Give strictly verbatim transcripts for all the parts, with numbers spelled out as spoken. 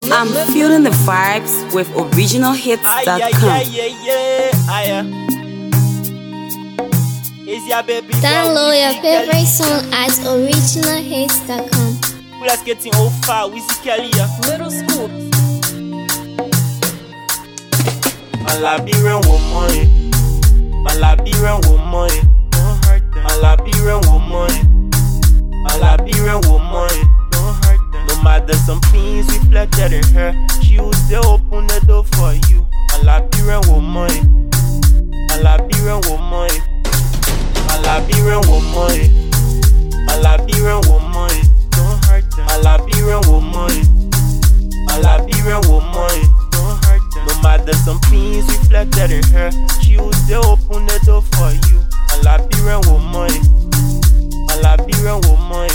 I'm feeling the vibes with original hits dot com. Yeah, yeah, yeah, yeah. Download your favorite song at original hits dot com. Let's get in oh far, we see Kelly. Middle school. Malabiran woman, Malabiran woman, don't hurt them. Malabiran woman, Malabiran woman, don't hurt them. No matter some things reflected in her, she will still open the door for you. Malabiran woman, Malabiran woman, Malabiran woman, Malabiran woman, don't hurt them. Malabiran woman, Malabiran woman, don't hurt them. No matter some things reflected in her, she will still open the door for you. Malabiran woman, Malabiran woman.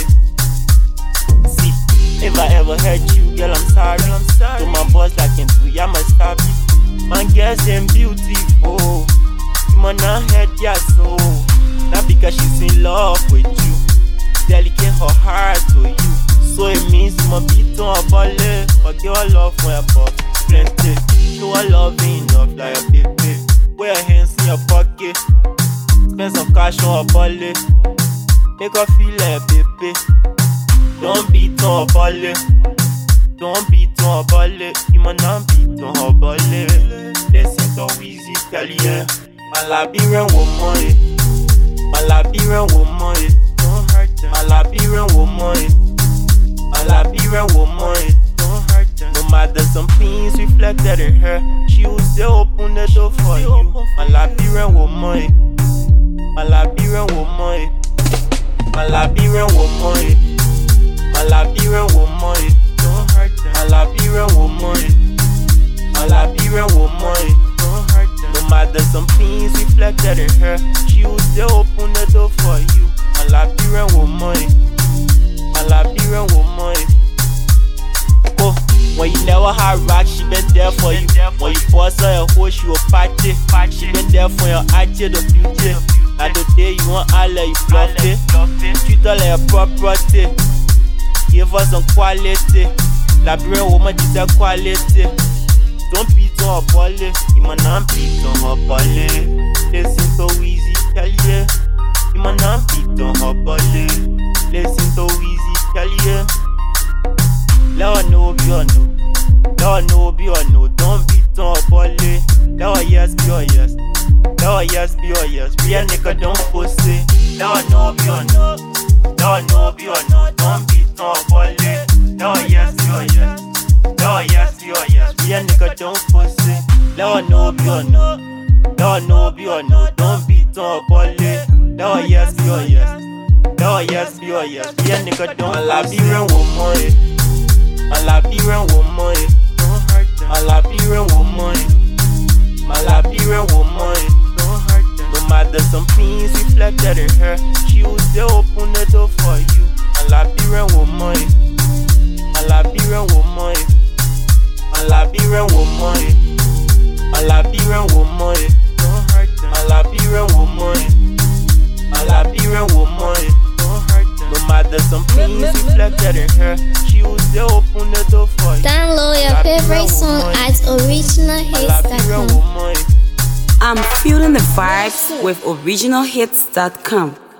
See, if I ever hurt you, girl, I'm sorry. I'm sorry. To my boss, I can do, I must stop you. My girls, them beautiful. You might not hurt your soul. Not because she's in love with you. Delicate her heart to you. So it means you must be on a ballet. But your love when above plenty. Show her love enough like a baby. Put your hands in your pocket. Spend some cash on a ballet. Make her feel like a baby. Don't beat on a ballet. Don't beat on a ballet. You must not beat on a ballet. Listen to Weezy Kelly. Malabiran woman, Malabiran woman, don't hurt them. Malabiran woman, Malabiran woman, don't hurt them. No matter some things reflected in her, she will still open the door for you. Malabiran woman, Malabiran woman, Malabiran woman, Malabiran woman, don't hurt them. Malabiran woman, Malabiran woman, don't hurt them. No matter some things reflected in her, she will still open the door for you. Malabiran woman, Malabiran woman. Oh, when you never had rock, she been there for you. When you force her a hoe, she will party. She been there for your eye the beauty. Now the day you want all of you fluff it. Treat her like a property. Give her some quality. Labirian woman, this a quality. Don't beat on her body. You might not beat on her body. Listen to Weezy Kelly. You might not beat on her body. Listen to Weezy Kelly. Let her know be or no. Let her know be or no. Don't beat on her body. Let her yes be or yes. Let her yes be or yes. Real nigga don't pussy. Let her know be or no. Let her know be or no. Don't beat on her body. Let her yes be or yes. Let her yes be or yes. Real nigga don't pussy. Let her know be or no. Let her know be or no. Don't beat on her body. Let her yes be or yes. Let her yes be or yes. Real nigga don't. Malabiran woman, Malabiran woman, don't hurt them. Malabiran woman, Malabiran woman, don't hurt them. No matter some things reflected in her, she will still open the door for you. Malabiran woman, Malabiran woman, Malabiran woman, Malabiran woman, don't hurt them. Malabiran woman, Malabiran woman, don't hurt them. No matter some things reflected in her, she will still open the door for you. Download your favorite song at original hits dot com. I'm feeling the vibes with original hits dot com.